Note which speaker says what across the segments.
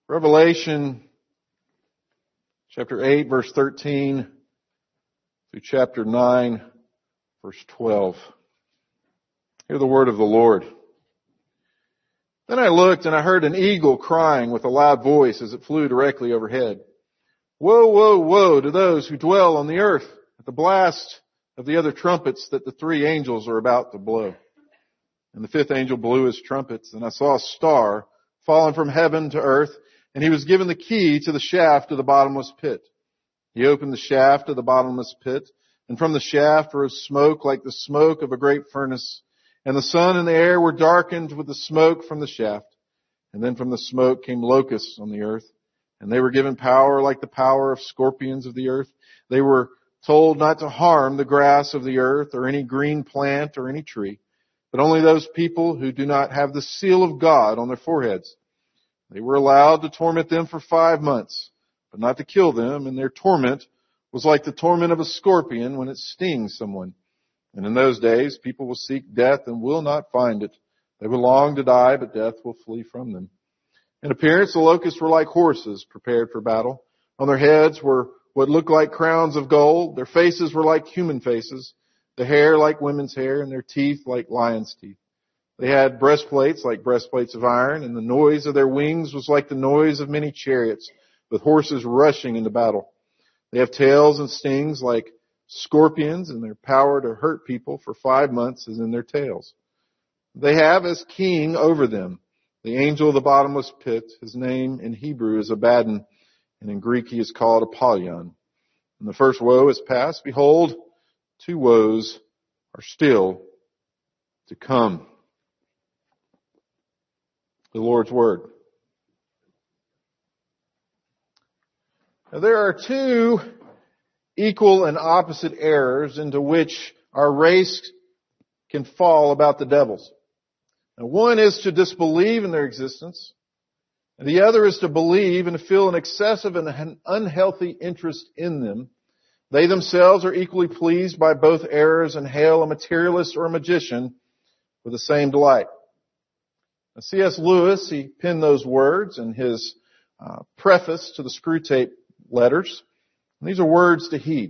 Speaker 1: Revelation chapter 8, verse 13 through chapter 9, verse 12. Hear the word of the Lord. Then I looked and I heard an eagle crying with a loud voice as it flew directly overhead. Woe, woe, woe to those who dwell on the earth at the blast of the other trumpets that the three angels are about to blow. And the fifth angel blew his trumpets, and I saw a star fallen from heaven to earth, and he was given the key to the shaft of the bottomless pit. He opened the shaft of the bottomless pit, and from the shaft rose smoke like the smoke of a great furnace, and the sun and the air were darkened with the smoke from the shaft. And then from the smoke came locusts on the earth, and they were given power like the power of scorpions of the earth. They were told not to harm the grass of the earth or any green plant or any tree, but only those people who do not have the seal of God on their foreheads. They were allowed to torment them for 5 months, but not to kill them, and their torment was like the torment of a scorpion when it stings someone. And in those days, people will seek death and will not find it. They will long to die, but death will flee from them. In appearance, the locusts were like horses prepared for battle. On their heads were what looked like crowns of gold. Their faces were like human faces, the hair like women's hair, and their teeth like lions' teeth. They had breastplates like breastplates of iron, and the noise of their wings was like the noise of many chariots, with horses rushing into battle. They have tails and stings like scorpions, and their power to hurt people for 5 months is in their tails. They have as king over them the angel of the bottomless pit. His name in Hebrew is Abaddon, and in Greek he is called Apollyon. And the first woe is past. Behold, 2 woes are still to come. The Lord's Word. Now, there are 2 equal and opposite errors into which our race can fall about the devils. Now, one is to disbelieve in their existence, and the other is to believe and to feel an excessive and unhealthy interest in them. They themselves are equally pleased by both errors and hail a materialist or a magician with the same delight. Now, C.S. Lewis, he penned those words in his preface to the Screwtape Letters. And these are words to heed.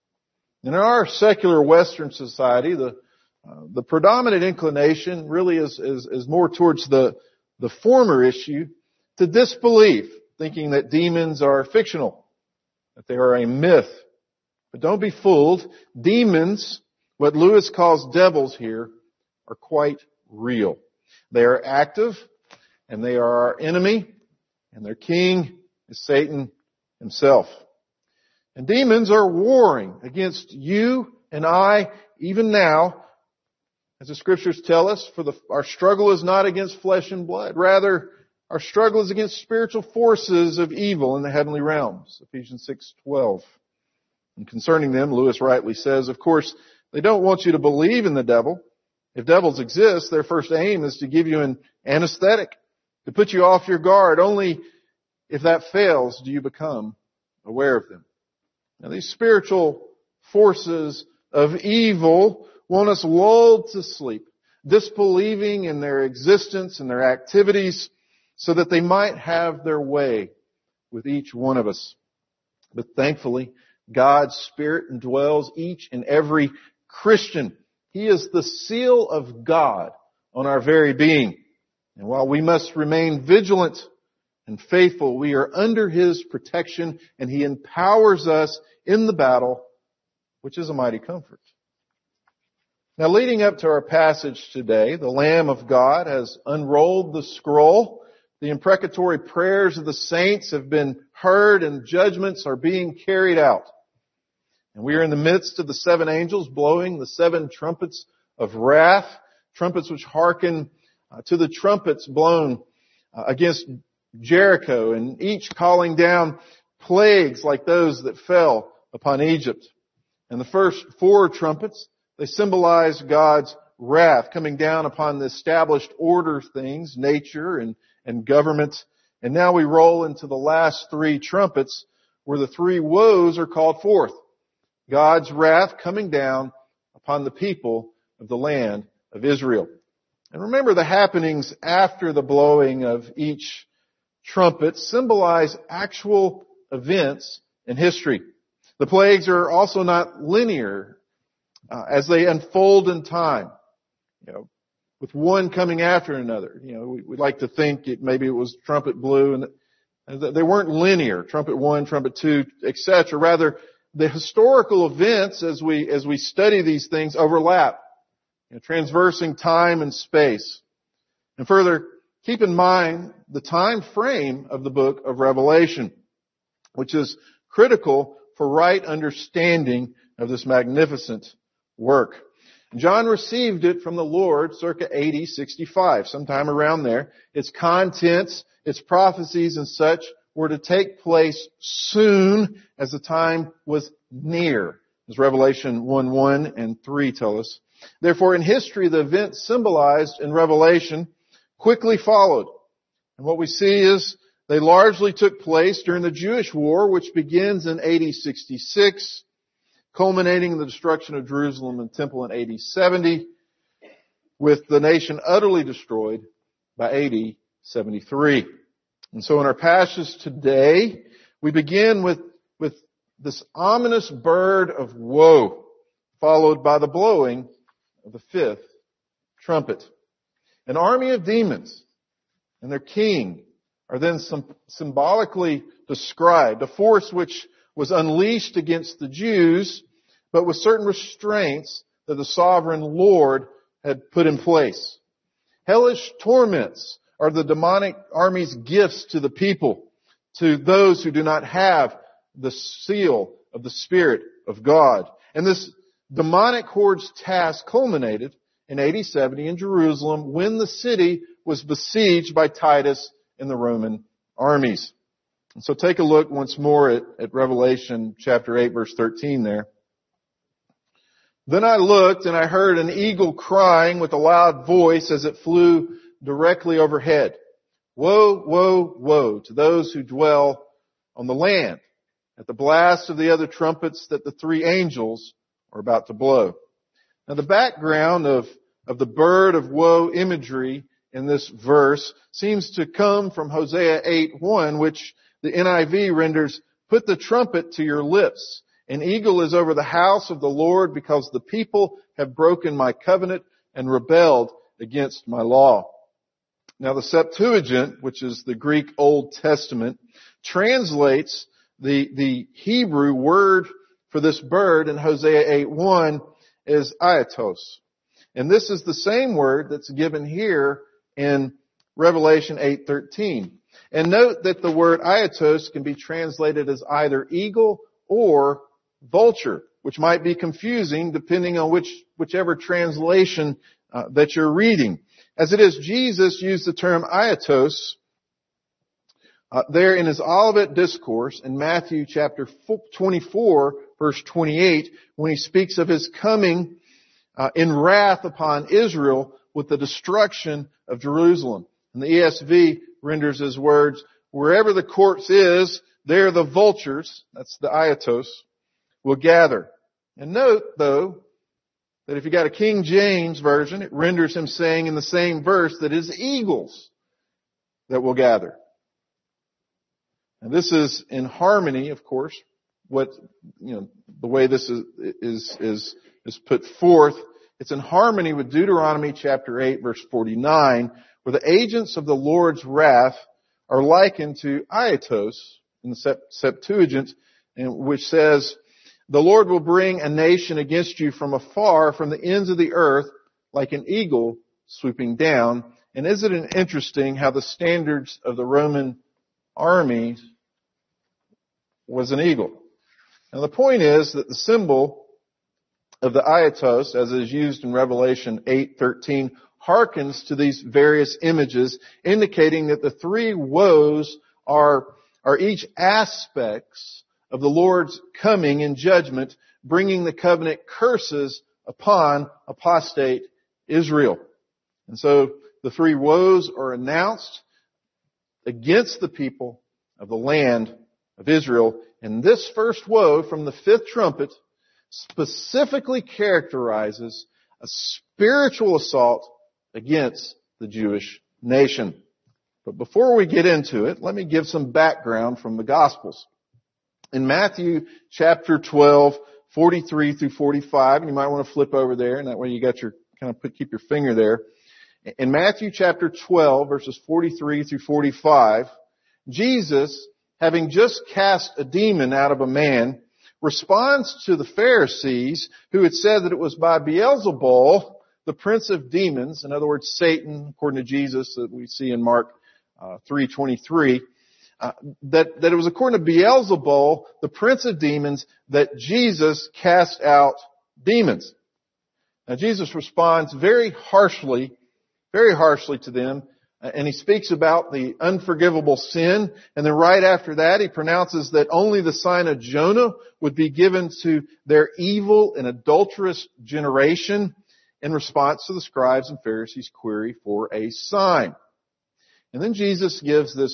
Speaker 1: In our secular Western society, the predominant inclination really is more towards the former issue, to disbelieve, thinking that demons are fictional, that they are a myth. But don't be fooled. Demons, what Lewis calls devils here, are quite real. They are active, and they are our enemy, and their king is Satan himself. And demons are warring against you and I, even now, as the Scriptures tell us, for our struggle is not against flesh and blood. Rather, our struggle is against spiritual forces of evil in the heavenly realms. Ephesians 6:12. And concerning them, Lewis rightly says, of course, they don't want you to believe in the devil. If devils exist, their first aim is to give you an anesthetic, to put you off your guard. Only if that fails do you become aware of them. Now, these spiritual forces of evil want us lulled to sleep, disbelieving in their existence and their activities so that they might have their way with each one of us. But thankfully, God's Spirit indwells each and every Christian. He is the seal of God on our very being. And while we must remain vigilant and faithful, we are under His protection, and He empowers us in the battle, which is a mighty comfort. Now, leading up to our passage today, the Lamb of God has unrolled the scroll. The imprecatory prayers of the saints have been heard, and judgments are being carried out. And we are in the midst of the 7 angels blowing the 7 trumpets of wrath, trumpets which hearken to the trumpets blown against Jericho, and each calling down plagues like those that fell upon Egypt. And the first 4 trumpets, they symbolize God's wrath coming down upon the established order things, nature and government. And now we roll into the last 3 trumpets, where the 3 woes are called forth. God's wrath coming down upon the people of the land of Israel. And remember the happenings after the blowing of each trumpets symbolize actual events in history. The plagues are also not linear as they unfold in time, with one coming after another. We like to think maybe it was trumpet blew, and they weren't linear. Trumpet 1, trumpet 2, etc. Rather, the historical events as we study these things overlap, transversing time and space. And further, keep in mind the time frame of the book of Revelation, which is critical for right understanding of this magnificent work. John received it from the Lord circa AD 65, sometime around there. Its contents, its prophecies and such were to take place soon as the time was near, as Revelation 1:1 and 3 tell us. Therefore, in history, the events symbolized in Revelation quickly followed. And what we see is they largely took place during the Jewish War, which begins in AD 66, culminating in the destruction of Jerusalem and Temple in AD 70, with the nation utterly destroyed by AD 73. And so in our passage today, we begin with this ominous bird of woe, followed by the blowing of the fifth trumpet. An army of demons and their king are then symbolically described, a force which was unleashed against the Jews, but with certain restraints that the sovereign Lord had put in place. Hellish torments are the demonic army's gifts to the people, to those who do not have the seal of the Spirit of God. And this demonic horde's task culminated in AD 70 in Jerusalem when the city was besieged by Titus and the Roman armies. And so take a look once more at Revelation chapter 8, verse 13 there. Then I looked and I heard an eagle crying with a loud voice as it flew directly overhead. Woe, woe, woe to those who dwell on the land at the blast of the other trumpets that the three angels are about to blow. Now the background of the bird of woe imagery in this verse seems to come from Hosea 8:1, which the NIV renders, put the trumpet to your lips. An eagle is over the house of the Lord because the people have broken my covenant and rebelled against my law. Now the Septuagint, which is the Greek Old Testament, translates the Hebrew word for this bird in Hosea 8:1 as aiatos. And this is the same word that's given here in Revelation 8:13. And note that the word aiatos can be translated as either eagle or vulture, which might be confusing depending on whichever translation that you're reading. As it is, Jesus used the term aiatos there in his Olivet Discourse in Matthew chapter 24, verse 28, when he speaks of his coming in wrath upon Israel with the destruction of Jerusalem. And the ESV renders his words, wherever the corpse is, there the vultures, that's the aiatos, will gather. And note, though, that if you got a King James version, it renders him saying in the same verse that it is eagles that will gather. And this is in harmony, of course, the way this is put forth. It's in harmony with Deuteronomy chapter 8, verse 49, where the agents of the Lord's wrath are likened to aiatos in the Septuagint, which says, the Lord will bring a nation against you from afar, from the ends of the earth, like an eagle swooping down. And isn't it interesting how the standards of the Roman army was an eagle? Now the point is that the symbol of the aiatos, as is used in Revelation 8:13, hearkens to these various images, indicating that the three woes are each aspects of the Lord's coming in judgment, bringing the covenant curses upon apostate Israel. And so the three woes are announced against the people of the land of Israel. And this first woe from the fifth trumpet specifically characterizes a spiritual assault against the Jewish nation. But before we get into it, let me give some background from the Gospels. In Matthew chapter 12, 43 through 45, and you might want to flip over there, and that way you got your, keep your finger there. In Matthew chapter 12, verses 43 through 45, Jesus, having just cast a demon out of a man, responds to the Pharisees who had said that it was by Beelzebul, the prince of demons, in other words, Satan, according to Jesus, that we see in Mark 3:23, that it was according to Beelzebul, the prince of demons, that Jesus cast out demons. Now Jesus responds very harshly to them, and he speaks about the unforgivable sin, and then right after that he pronounces that only the sign of Jonah would be given to their evil and adulterous generation in response to the scribes and Pharisees' query for a sign. And then Jesus gives this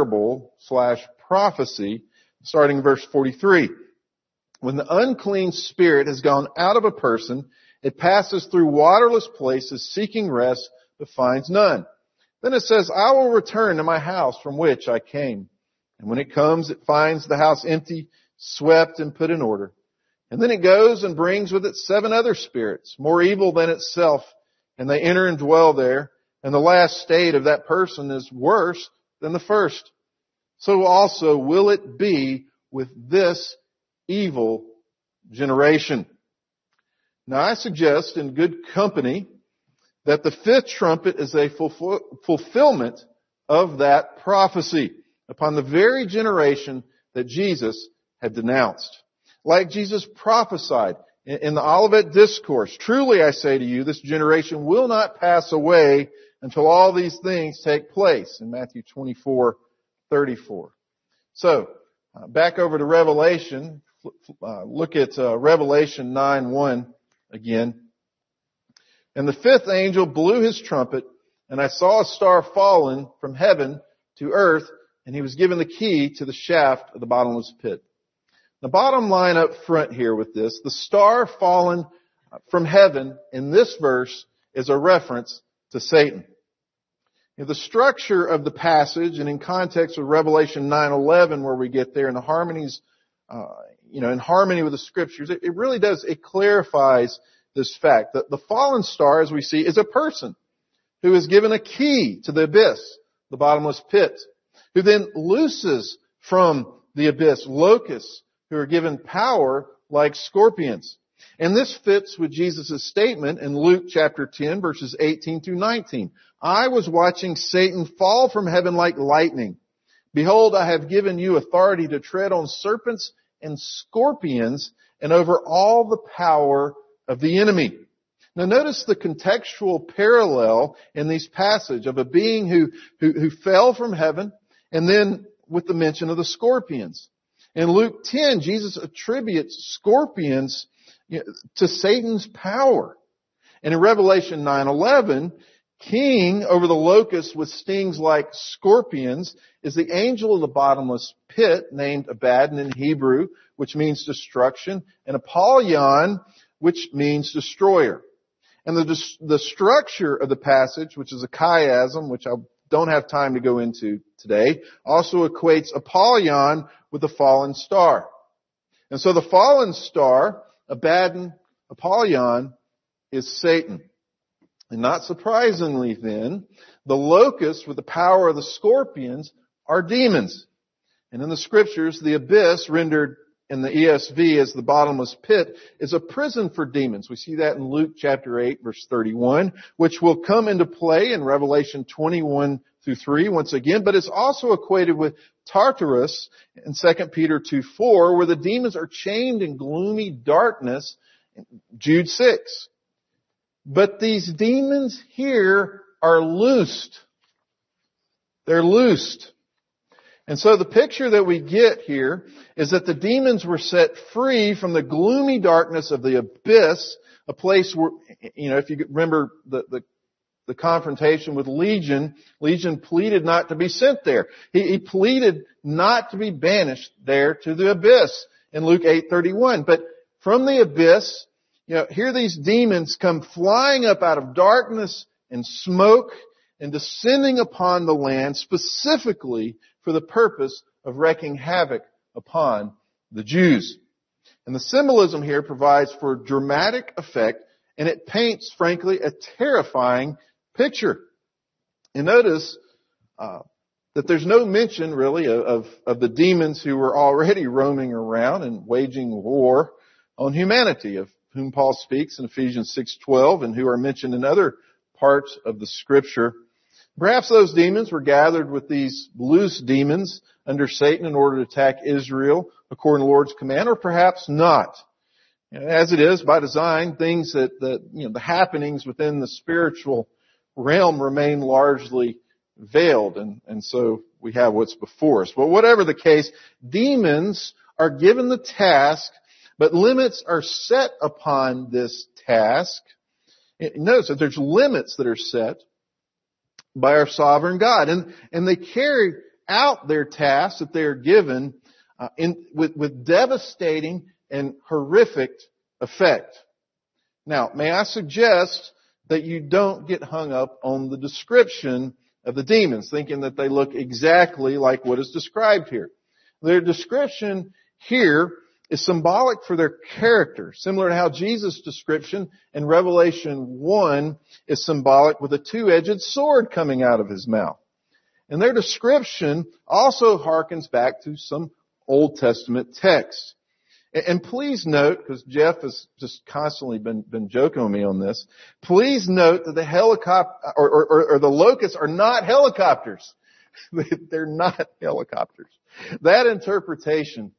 Speaker 1: parable/prophecy, starting in verse 43. When the unclean spirit has gone out of a person, it passes through waterless places seeking rest, but finds none. Then it says, I will return to my house from which I came. And when it comes, it finds the house empty, swept, and put in order. And then it goes and brings with it 7 other spirits, more evil than itself, and they enter and dwell there. And the last state of that person is worse than the first. So also will it be with this evil generation. Now I suggest in good company that the 5th trumpet is a fulfillment of that prophecy upon the very generation that Jesus had denounced. Like Jesus prophesied in the Olivet Discourse, truly I say to you, this generation will not pass away until all these things take place, in Matthew 24:34. So, back over to Revelation, look at Revelation 9:1 again. And the 5th angel blew his trumpet, and I saw a star fallen from heaven to earth, and he was given the key to the shaft of the bottomless pit. The bottom line up front here with this, the star fallen from heaven in this verse is a reference to Satan. The structure of the passage, and in context of Revelation 9:11, where we get there, and the harmonies, in harmony with the Scriptures, it really does, it clarifies this fact that the fallen star, as we see, is a person who is given a key to the abyss, the bottomless pit, who then looses from the abyss locusts who are given power like scorpions. And this fits with Jesus' statement in Luke chapter 10, verses 18 through 19. I was watching Satan fall from heaven like lightning. Behold, I have given you authority to tread on serpents and scorpions and over all the power of the enemy. Now notice the contextual parallel in these passages of a being who fell from heaven, and then with the mention of the scorpions. In Luke 10, Jesus attributes scorpions to Satan's power. And in Revelation 9:11, king over the locusts with stings like scorpions is the angel of the bottomless pit named Abaddon in Hebrew, which means destruction, and Apollyon, which means destroyer. And the structure of the passage, which is a chiasm, which I don't have time to go into today, also equates Apollyon with the fallen star. And so the fallen star, Abaddon, Apollyon, is Satan. And not surprisingly then, the locusts with the power of the scorpions are demons. And in the Scriptures, the abyss, rendered in the ESV as the bottomless pit, is a prison for demons. We see that in Luke chapter 8, verse 31, which will come into play in Revelation 21-3 once again, but it's also equated with Tartarus in 2 Peter 2:4, where the demons are chained in gloomy darkness, Jude 6. But these demons here are loosed. They're loosed. And so the picture that we get here is that the demons were set free from the gloomy darkness of the abyss, a place where, if you remember the confrontation with Legion pleaded not to be sent there. He pleaded not to be banished there to the abyss in Luke 8:31. But from the abyss, here these demons come flying up out of darkness and smoke, and descending upon the land specifically for the purpose of wreaking havoc upon the Jews. And the symbolism here provides for dramatic effect, and it paints, frankly, a terrifying picture. And notice that there's no mention, really, of the demons who were already roaming around and waging war on humanity, of whom Paul speaks in Ephesians 6:12, and who are mentioned in other parts of the Scripture. Perhaps those demons were gathered with these loose demons under Satan in order to attack Israel according to the Lord's command, or perhaps not. As it is, by design, things the happenings within the spiritual realm remain largely veiled, and so we have what's before us. But whatever the case, demons are given the task, but limits are set upon this task. Notice that there's limits that are set by our sovereign God, and they carry out their tasks that they are given with devastating and horrific effect. Now, may I suggest that you don't get hung up on the description of the demons, thinking that they look exactly like what is described here. Their description here is symbolic for their character, similar to how Jesus' description in Revelation 1 is symbolic with a two-edged sword coming out of his mouth. And their description also harkens back to some Old Testament text. And please note, because Jeff has just constantly been joking with me on this, please note that the helicopter or the locusts are not helicopters. They're not helicopters. That interpretation,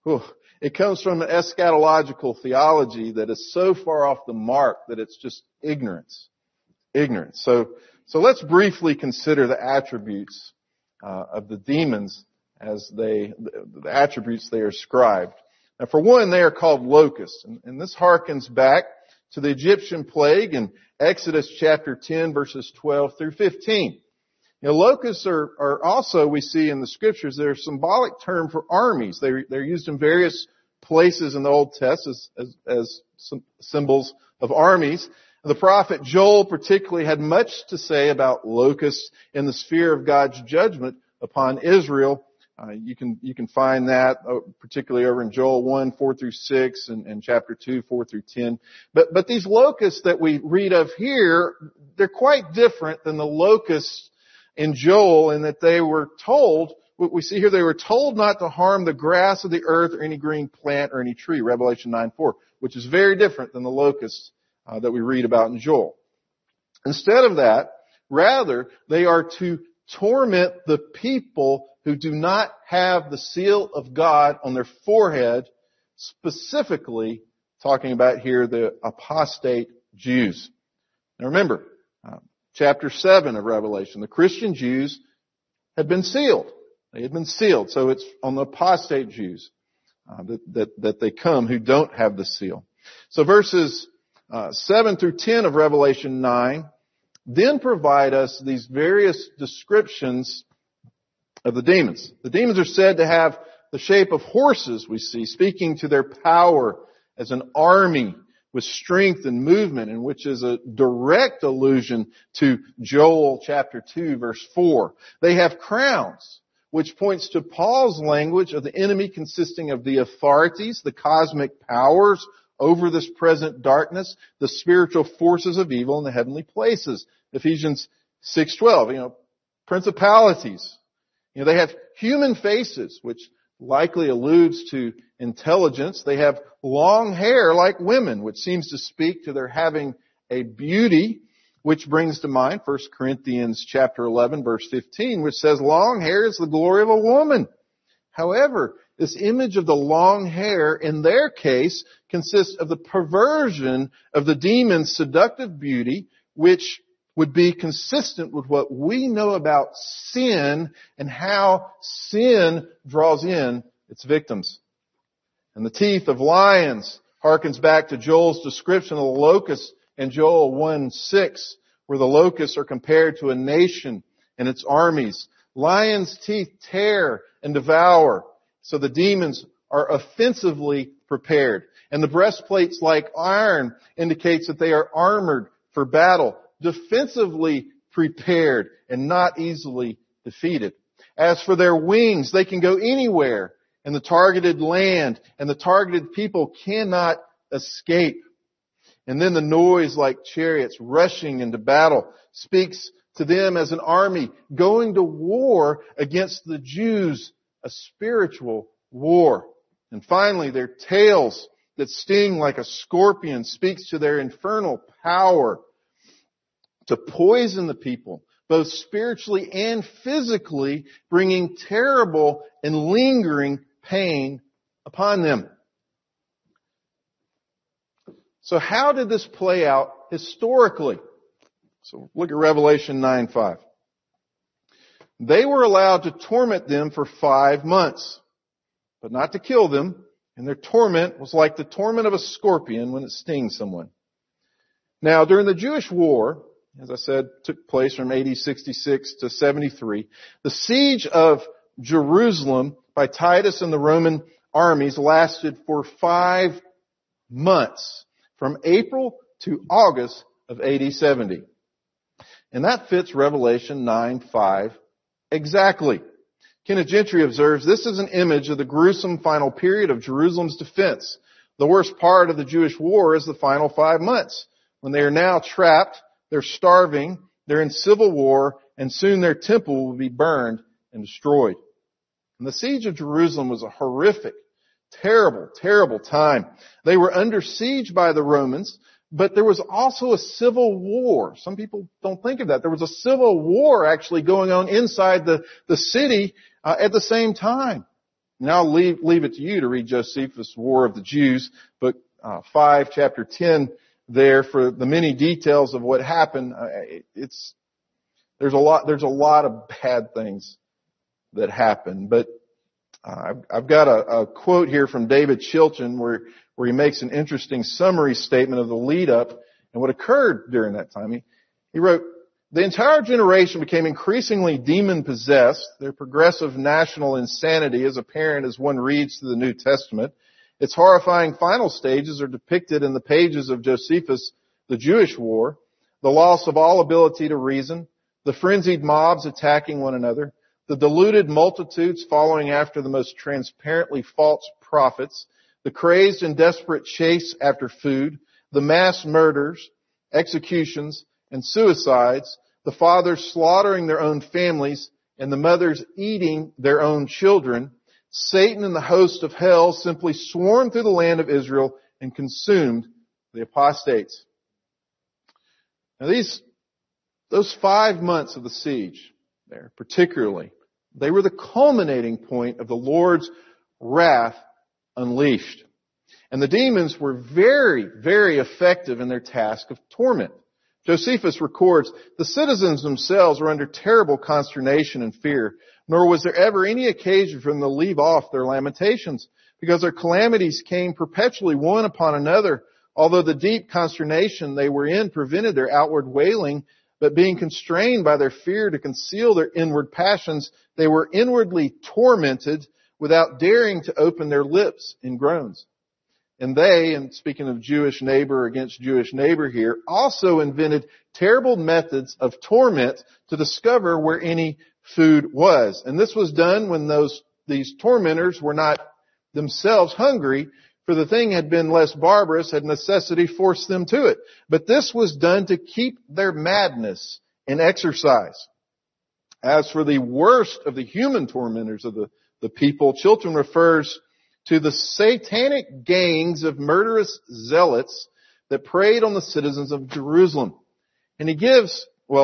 Speaker 1: it comes from an eschatological theology that is so far off the mark that it's just ignorance. Ignorance. So let's briefly consider the attributes of the demons as the attributes they are ascribed. Now, for one, they are called locusts, and this harkens back to the Egyptian plague in Exodus chapter 10, verses 12 through 15. Locusts are also, we see in the Scriptures, they're a symbolic term for armies. They're used in various places in the Old Testament as symbols of armies. The prophet Joel particularly had much to say about locusts in the sphere of God's judgment upon Israel. You can find that particularly over in Joel 1, 4 through 6 and chapter 2, 4 through 10. But these locusts that we read of here, they're quite different than the locusts in Joel in that they were told, what we see here, they were told not to harm the grass of the earth or any green plant or any tree, Revelation 9:4, which is very different than the locusts that we read about in Joel. Instead of that, rather, they are to torment the people who do not have the seal of God on their forehead, specifically talking about here the apostate Jews. Now remember, chapter 7 of Revelation, the Christian Jews had been sealed. They had been sealed. So it's on the apostate Jews that they come who don't have the seal. So verses 7 through 10 of Revelation 9 then provide us these various descriptions of the demons. The demons are said to have the shape of horses, we see, speaking to their power as an army with strength and movement, and which is a direct allusion to Joel chapter 2, verse 4. They have crowns, which points to Paul's language of the enemy consisting of the authorities, the cosmic powers over this present darkness, the spiritual forces of evil in the heavenly places. Ephesians 6:12, principalities. They have human faces, which likely alludes to intelligence. They have long hair like women, which seems to speak to their having a beauty, which brings to mind 1 Corinthians chapter 11, verse 15, which says long hair is the glory of a woman. However, this image of the long hair, in their case, consists of the perversion of the demon's seductive beauty, which would be consistent with what we know about sin and how sin draws in its victims. And the teeth of lions harkens back to Joel's description of the locusts in Joel 1:6, where the locusts are compared to a nation and its armies. Lions' teeth tear and devour, so the demons are offensively prepared. And the breastplates like iron indicates that they are armored for battle, defensively prepared and not easily defeated. As for their wings, they can go anywhere, and the targeted land and the targeted people cannot escape. And then the noise like chariots rushing into battle speaks to them as an army going to war against the Jews, a spiritual war. And finally, their tails that sting like a scorpion speaks to their infernal power to poison the people, both spiritually and physically, bringing terrible and lingering pain upon them. So how did this play out historically? So look at Revelation 9:5. They were allowed to torment them for 5 months, but not to kill them, and their torment was like the torment of a scorpion when it stings someone. Now, during the Jewish war, as I said, took place from AD 66 to 73, the siege of Jerusalem by Titus and the Roman armies lasted for 5 months, from April to August of AD 70. And that fits Revelation 9:5 exactly. Kenneth Gentry observes, this is an image of the gruesome final period of Jerusalem's defense. The worst part of the Jewish war is the final 5 months, when they are now trapped, they're starving, they're in civil war, and soon their temple will be burned and destroyed. And the siege of Jerusalem was a horrific, terrible, terrible time. They were under siege by the Romans, but there was also a civil war. Some people don't think of that. There was a civil war actually going on inside the city at the same time. Now I'll leave it to you to read Josephus' War of the Jews, book 5, chapter 10 there for the many details of what happened. There's a lot of bad things that happened, but I've got a quote here from David Chilton where he makes an interesting summary statement of the lead up and what occurred during that time. He wrote, the entire generation became increasingly demon-possessed. Their progressive national insanity is apparent as one reads through the New Testament. Its horrifying final stages are depicted in the pages of Josephus' The Jewish War, the loss of all ability to reason, the frenzied mobs attacking one another, the deluded multitudes following after the most transparently false prophets, the crazed and desperate chase after food, the mass murders, executions, and suicides, the fathers slaughtering their own families, and the mothers eating their own children. Satan and the host of hell simply swarmed through the land of Israel and consumed the apostates. Now those 5 months of the siege there, particularly, they were the culminating point of the Lord's wrath unleashed. And the demons were very, very effective in their task of torment. Josephus records, the citizens themselves were under terrible consternation and fear, nor was there ever any occasion for them to leave off their lamentations, because their calamities came perpetually one upon another, although the deep consternation they were in prevented their outward wailing, but being constrained by their fear to conceal their inward passions, they were inwardly tormented without daring to open their lips in groans. And they, and speaking of Jewish neighbor against Jewish neighbor here, also invented terrible methods of torment to discover where any food was. And this was done when these tormentors were not themselves hungry, for the thing had been less barbarous, had necessity forced them to it. But this was done to keep their madness in exercise. As for the worst of the human tormentors of the people, Chilton refers to the satanic gangs of murderous zealots that preyed on the citizens of Jerusalem. And he gives,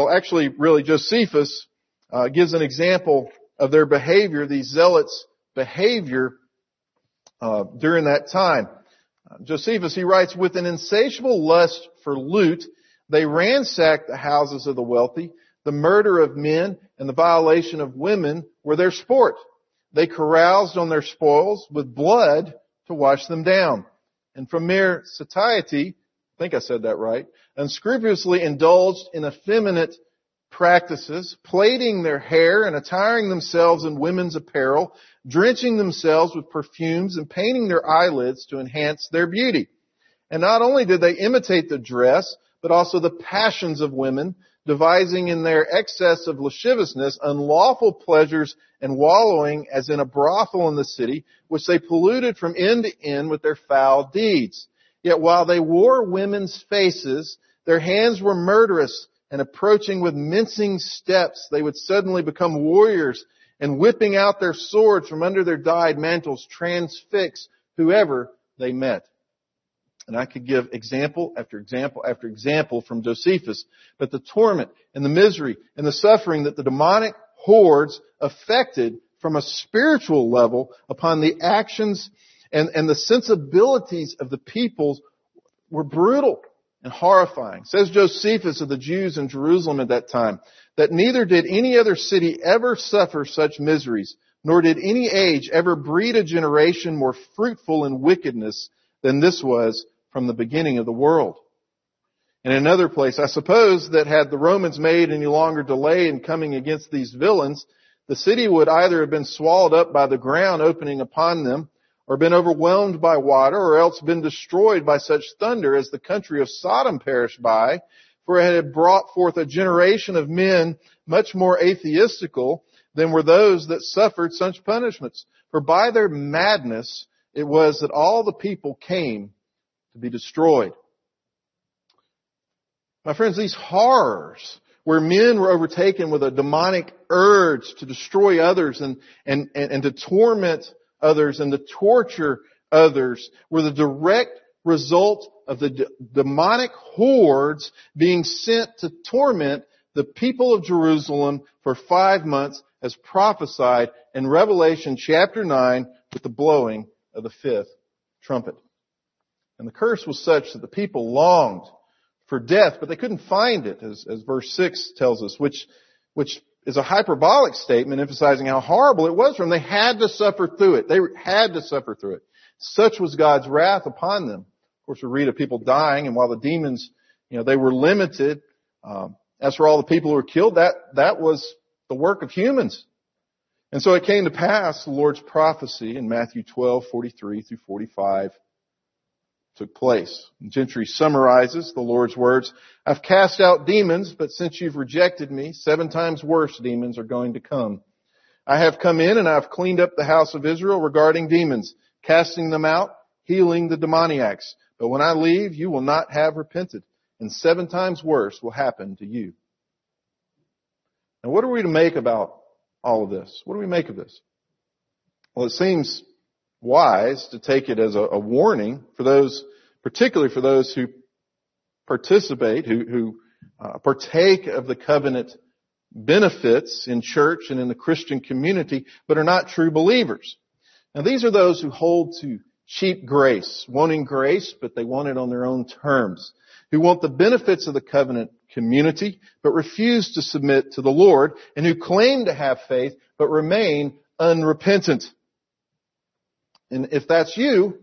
Speaker 1: Josephus gives an example of their behavior, these zealots' behavior during that time. Josephus, he writes, with an insatiable lust for loot, they ransacked the houses of the wealthy. The murder of men and the violation of women were their sport. They caroused on their spoils with blood to wash them down. And from mere satiety, I think I said that right, unscrupulously indulged in effeminate practices, plaiting their hair and attiring themselves in women's apparel, drenching themselves with perfumes and painting their eyelids to enhance their beauty. And not only did they imitate the dress, but also the passions of women, devising in their excess of lasciviousness unlawful pleasures and wallowing as in a brothel in the city, which they polluted from end to end with their foul deeds. Yet while they wore women's faces, their hands were murderous, and approaching with mincing steps, they would suddenly become warriors, and whipping out their swords from under their dyed mantles, transfix whoever they met. And I could give example after example after example from Josephus, but the torment and the misery and the suffering that the demonic hordes affected from a spiritual level upon the actions and the sensibilities of the people were brutal and horrifying. Says Josephus of the Jews in Jerusalem at that time, that neither did any other city ever suffer such miseries, nor did any age ever breed a generation more fruitful in wickedness than this was from the beginning of the world. And in another place, I suppose that had the Romans made any longer delay in coming against these villains, the city would either have been swallowed up by the ground opening upon them, or been overwhelmed by water, or else been destroyed by such thunder as the country of Sodom perished by, for it had brought forth a generation of men much more atheistical than were those that suffered such punishments. For by their madness it was that all the people came to be destroyed. My friends, these horrors where men were overtaken with a demonic urge to destroy others and to torment others and to torture others were the direct result of the demonic hordes being sent to torment the people of Jerusalem for 5 months as prophesied in Revelation chapter 9 with the blowing of the 5th trumpet. And the curse was such that the people longed for death, but they couldn't find it, as verse 6 tells us, which is a hyperbolic statement emphasizing how horrible it was for them. They had to suffer through it. They had to suffer through it. Such was God's wrath upon them. Of course, we read of people dying, and while the demons, they were limited. As for all the people who were killed, that was the work of humans. And so it came to pass, the Lord's prophecy in Matthew 12:43 through 45 took place. Gentry summarizes the Lord's words, I've cast out demons, but since you've rejected me, 7 times worse demons are going to come. I have come in and I've cleaned up the house of Israel regarding demons, casting them out, healing the demoniacs. But when I leave, you will not have repented, and 7 times worse will happen to you. Now, what are we to make about all of this? What do we make of this? Well, it seems wise to take it as a warning for those, particularly for those who participate, who partake of the covenant benefits in church and in the Christian community, but are not true believers. Now, these are those who hold to cheap grace, wanting grace, but they want it on their own terms, who want the benefits of the covenant community, but refuse to submit to the Lord, and who claim to have faith, but remain unrepentant. And if that's you,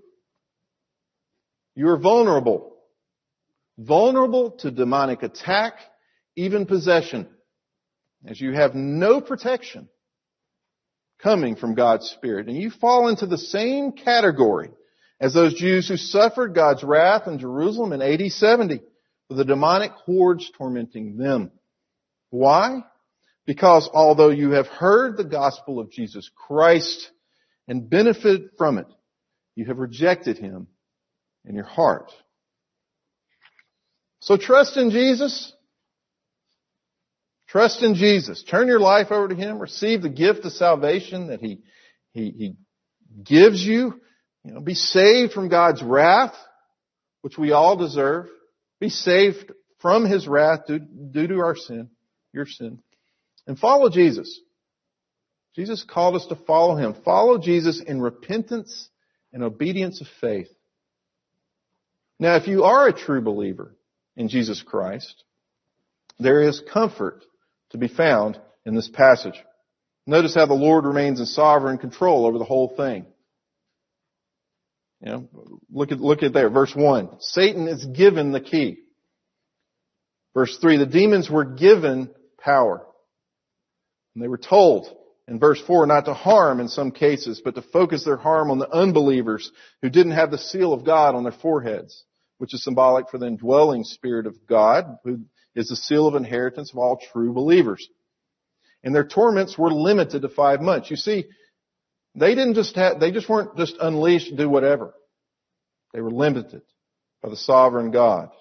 Speaker 1: you're vulnerable. Vulnerable to demonic attack, even possession, as you have no protection coming from God's Spirit. And you fall into the same category as those Jews who suffered God's wrath in Jerusalem in AD 70, with the demonic hordes tormenting them. Why? Because although you have heard the gospel of Jesus Christ and benefited from it, you have rejected Him in your heart. So trust in Jesus. Trust in Jesus. Turn your life over to Him. Receive the gift of salvation that He gives you. Be saved from God's wrath, which we all deserve. Be saved from His wrath due to our sin, your sin. And follow Jesus. Jesus called us to follow Him. Follow Jesus in repentance and obedience of faith. Now, if you are a true believer in Jesus Christ, there is comfort to be found in this passage. Notice how the Lord remains in sovereign control over the whole thing. Look at there, verse 1. Satan is given the key. Verse 3, the demons were given power. And they were told in verse 4 not to harm in some cases, but to focus their harm on the unbelievers who didn't have the seal of God on their foreheads, which is symbolic for the indwelling Spirit of God, who is the seal of inheritance of all true believers. And their torments were limited to 5 months. You see, they just weren't just unleashed to do whatever. They were limited by the sovereign God.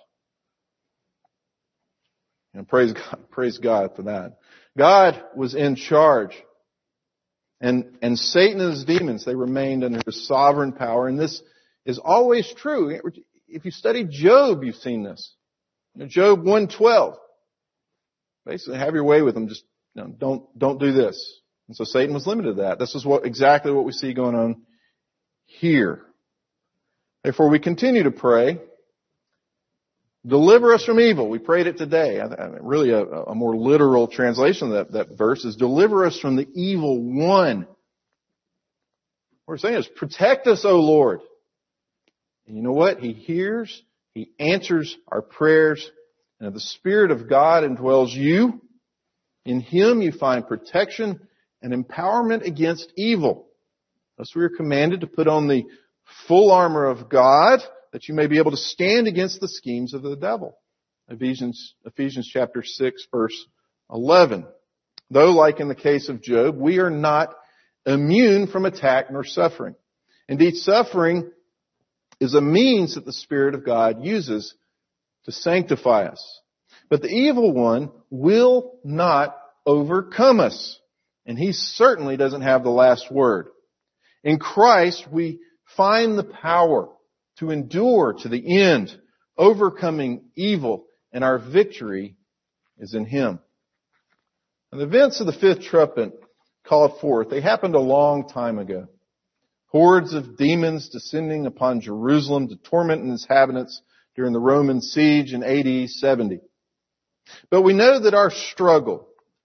Speaker 1: And praise God for that. God was in charge. And Satan and his demons, they remained under his sovereign power. And this is always true. If you study Job, you've seen this. Job 1:12. Basically, have your way with them. Just don't do this. And so Satan was limited to that. This is exactly what we see going on here. Therefore, we continue to pray. Deliver us from evil. We prayed it today. Really, a more literal translation of that verse is deliver us from the evil one. What we're saying is protect us, O Lord. And you know what? He hears, He answers our prayers. And if the Spirit of God indwells you, in Him you find protection and empowerment against evil. Thus we are commanded to put on the full armor of God, that you may be able to stand against the schemes of the devil. Ephesians chapter 6, verse 11. Though, like in the case of Job, we are not immune from attack nor suffering. Indeed, suffering is a means that the Spirit of God uses to sanctify us. But the evil one will not overcome us. And he certainly doesn't have the last word. In Christ, we find the power to endure to the end, overcoming evil, and our victory is in Him. And the events of the fifth trumpet called forth, they happened a long time ago. Hordes of demons descending upon Jerusalem to torment its inhabitants during the Roman siege in AD 70. But we know that our struggle,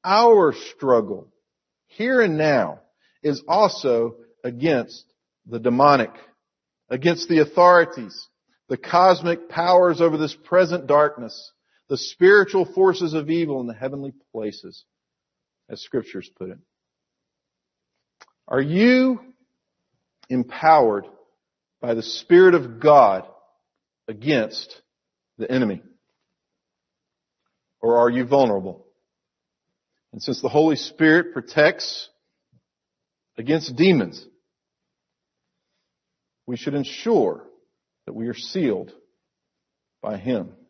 Speaker 1: here and now, is also against the demonic, against the authorities, the cosmic powers over this present darkness, the spiritual forces of evil in the heavenly places, as Scriptures put it. Are you empowered by the Spirit of God against the enemy? Or are you vulnerable? And since the Holy Spirit protects against demons, we should ensure that we are sealed by Him.